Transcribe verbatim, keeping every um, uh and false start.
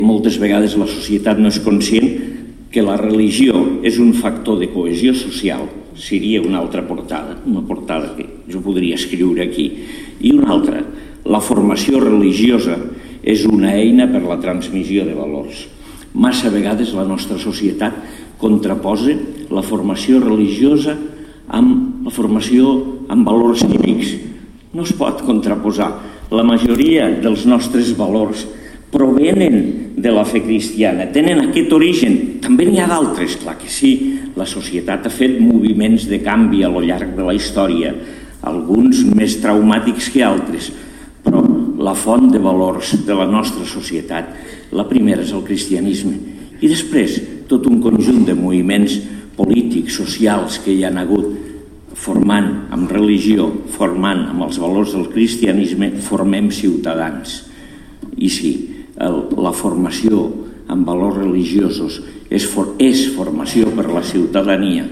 Moltes vegades la societat no és conscient que la religió és un factor de cohesió social. Seria una altra portada, una portada que jo podria escriure aquí. I una altra, la formació religiosa és una eina per a la transmissió de valors. Massa vegades la nostra societat contraposa la formació religiosa amb la formació amb valors cívics. No es pot contraposar. La majoria dels nostres valors provenen de la fe cristiana, tenen aquest origen. També n'hi ha d'altres, clar que sí. La societat ha fet moviments de canvi a lo llarg de la història, alguns més traumàtics que altres, però la font de valors de la nostra societat, la primera és el cristianisme, i després tot un conjunt de moviments polítics, socials que hi han hagut, formant amb religió, formant amb els valors del cristianisme, formem ciutadans. I sí, la formació amb valors religiosos és, for, és formació per a la ciutadania,